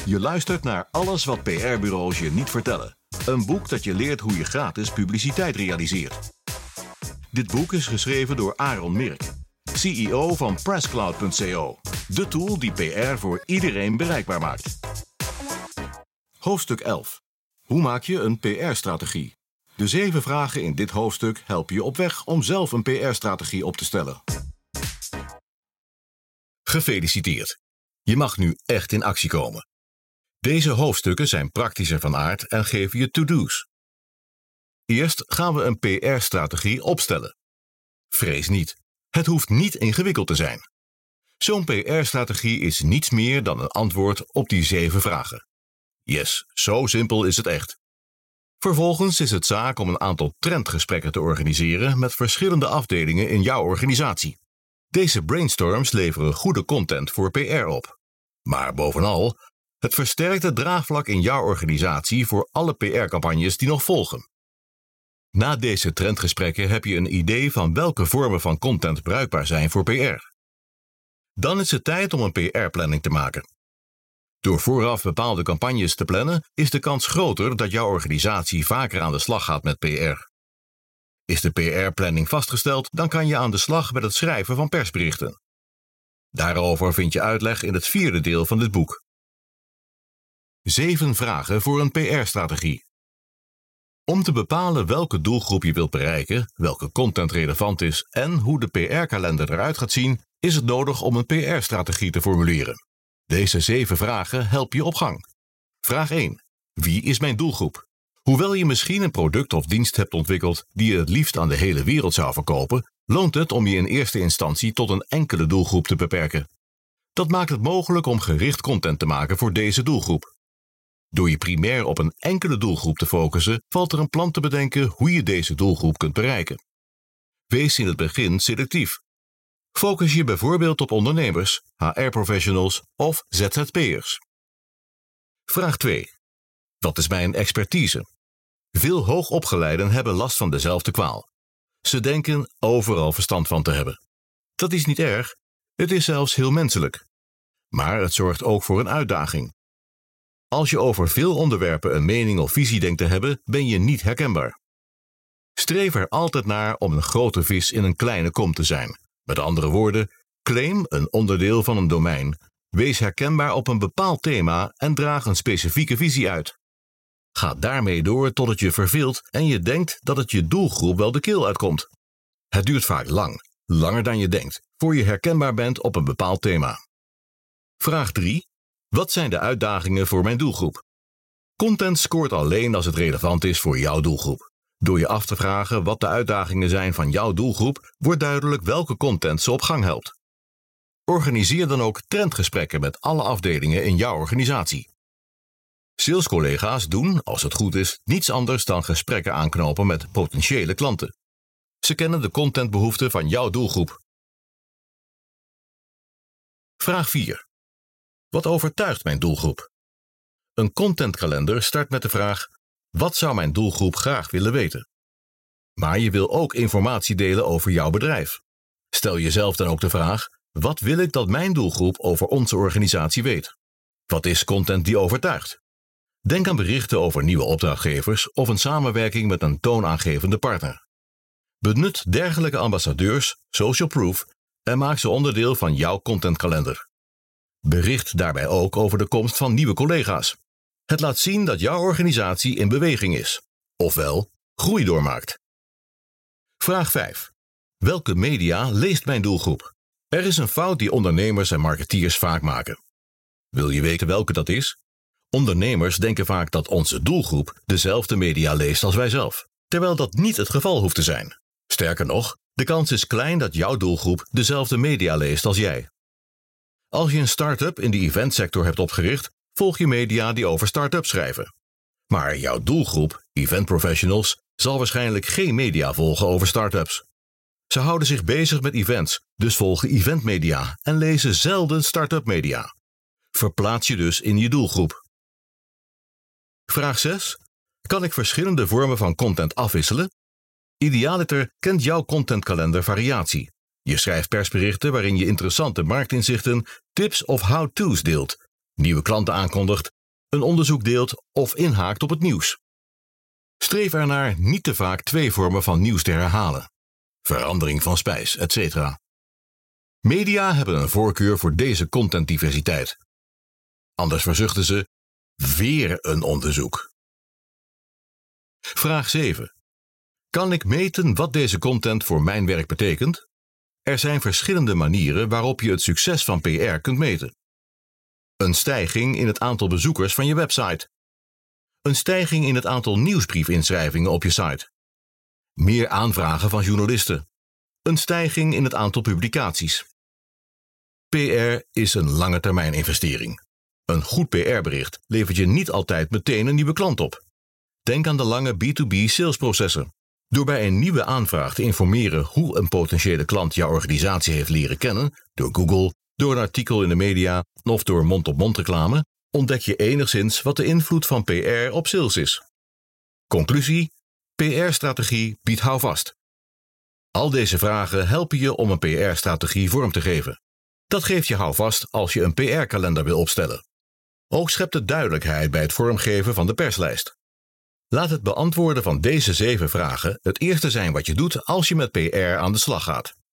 Je luistert naar Alles wat PR-bureaus je niet vertellen. Een boek dat je leert hoe je gratis publiciteit realiseert. Dit boek is geschreven door Aaron Mirk, CEO van Presscloud.co. De tool die PR voor iedereen bereikbaar maakt. Hoofdstuk 11. Hoe maak je een PR-strategie? De 7 vragen in dit hoofdstuk helpen je op weg om zelf een PR-strategie op te stellen. Gefeliciteerd. Je mag nu echt in actie komen. Deze hoofdstukken zijn praktischer van aard en geven je to-do's. Eerst gaan we een PR-strategie opstellen. Vrees niet, het hoeft niet ingewikkeld te zijn. Zo'n PR-strategie is niets meer dan een antwoord op die 7 vragen. Yes, zo simpel is het echt. Vervolgens is het zaak om een aantal trendgesprekken te organiseren met verschillende afdelingen in jouw organisatie. Deze brainstorms leveren goede content voor PR op. Maar bovenal, het versterkt het draagvlak in jouw organisatie voor alle PR-campagnes die nog volgen. Na deze trendgesprekken heb je een idee van welke vormen van content bruikbaar zijn voor PR. Dan is het tijd om een PR-planning te maken. Door vooraf bepaalde campagnes te plannen, is de kans groter dat jouw organisatie vaker aan de slag gaat met PR. Is de PR-planning vastgesteld, dan kan je aan de slag met het schrijven van persberichten. Daarover vind je uitleg in het 4e deel van dit boek. 7 vragen voor een PR-strategie. Om te bepalen welke doelgroep je wilt bereiken, welke content relevant is en hoe de PR-kalender eruit gaat zien, is het nodig om een PR-strategie te formuleren. Deze 7 vragen helpen je op gang. Vraag 1. Wie is mijn doelgroep? Hoewel je misschien een product of dienst hebt ontwikkeld die je het liefst aan de hele wereld zou verkopen, loont het om je in eerste instantie tot een enkele doelgroep te beperken. Dat maakt het mogelijk om gericht content te maken voor deze doelgroep. Door je primair op een enkele doelgroep te focussen, valt er een plan te bedenken hoe je deze doelgroep kunt bereiken. Wees in het begin selectief. Focus je bijvoorbeeld op ondernemers, HR-professionals of ZZP'ers. Vraag 2. Wat is mijn expertise? Veel hoogopgeleiden hebben last van dezelfde kwaal. Ze denken overal verstand van te hebben. Dat is niet erg, het is zelfs heel menselijk. Maar het zorgt ook voor een uitdaging. Als je over veel onderwerpen een mening of visie denkt te hebben, ben je niet herkenbaar. Streef er altijd naar om een grote vis in een kleine kom te zijn. Met andere woorden, claim een onderdeel van een domein, wees herkenbaar op een bepaald thema en draag een specifieke visie uit. Ga daarmee door tot het je verveelt en je denkt dat het je doelgroep wel de keel uitkomt. Het duurt vaak lang, langer dan je denkt, voor je herkenbaar bent op een bepaald thema. Vraag 3. Wat zijn de uitdagingen voor mijn doelgroep? Content scoort alleen als het relevant is voor jouw doelgroep. Door je af te vragen wat de uitdagingen zijn van jouw doelgroep, wordt duidelijk welke content ze op gang helpt. Organiseer dan ook trendgesprekken met alle afdelingen in jouw organisatie. Salescollega's doen, als het goed is, niets anders dan gesprekken aanknopen met potentiële klanten. Ze kennen de contentbehoeften van jouw doelgroep. Vraag 4. Wat overtuigt mijn doelgroep? Een contentkalender start met de vraag: wat zou mijn doelgroep graag willen weten? Maar je wil ook informatie delen over jouw bedrijf. Stel jezelf dan ook de vraag: wat wil ik dat mijn doelgroep over onze organisatie weet? Wat is content die overtuigt? Denk aan berichten over nieuwe opdrachtgevers of een samenwerking met een toonaangevende partner. Benut dergelijke ambassadeurs, social proof, en maak ze onderdeel van jouw contentkalender. Bericht daarbij ook over de komst van nieuwe collega's. Het laat zien dat jouw organisatie in beweging is, ofwel groei doormaakt. Vraag 5. Welke media leest mijn doelgroep? Er is een fout die ondernemers en marketeers vaak maken. Wil je weten welke dat is? Ondernemers denken vaak dat onze doelgroep dezelfde media leest als wij zelf, terwijl dat niet het geval hoeft te zijn. Sterker nog, de kans is klein dat jouw doelgroep dezelfde media leest als jij. Als je een start-up in de eventsector hebt opgericht, volg je media die over start-ups schrijven. Maar jouw doelgroep, event professionals, zal waarschijnlijk geen media volgen over start-ups. Ze houden zich bezig met events, dus volgen eventmedia en lezen zelden start-up media. Verplaats je dus in je doelgroep. Vraag 6. Kan ik verschillende vormen van content afwisselen? Idealiter kent jouw contentkalender variatie. Je schrijft persberichten waarin je interessante marktinzichten, tips of how-to's deelt. nieuwe klanten aankondigt, een onderzoek deelt of inhaakt op het nieuws. Streef ernaar niet te vaak 2 vormen van nieuws te herhalen. Verandering van spijs, etc. Media hebben een voorkeur voor deze contentdiversiteit. Anders verzuchten ze weer een onderzoek. Vraag 7. Kan ik meten wat deze content voor mijn werk betekent? Er zijn verschillende manieren waarop je het succes van PR kunt meten. Een stijging in het aantal bezoekers van je website. Een stijging in het aantal nieuwsbriefinschrijvingen op je site. Meer aanvragen van journalisten. Een stijging in het aantal publicaties. PR is een lange termijn investering. Een goed PR-bericht levert je niet altijd meteen een nieuwe klant op. Denk aan de lange B2B salesprocessen. Door bij een nieuwe aanvraag te informeren hoe een potentiële klant jouw organisatie heeft leren kennen, door Google, door een artikel in de media of door mond-op-mond reclame, ontdek je enigszins wat de invloed van PR op sales is. Conclusie: PR-strategie biedt houvast. Al deze vragen helpen je om een PR-strategie vorm te geven. Dat geeft je houvast als je een PR-kalender wil opstellen. Ook schept het duidelijkheid bij het vormgeven van de perslijst. Laat het beantwoorden van deze 7 vragen het eerste zijn wat je doet als je met PR aan de slag gaat.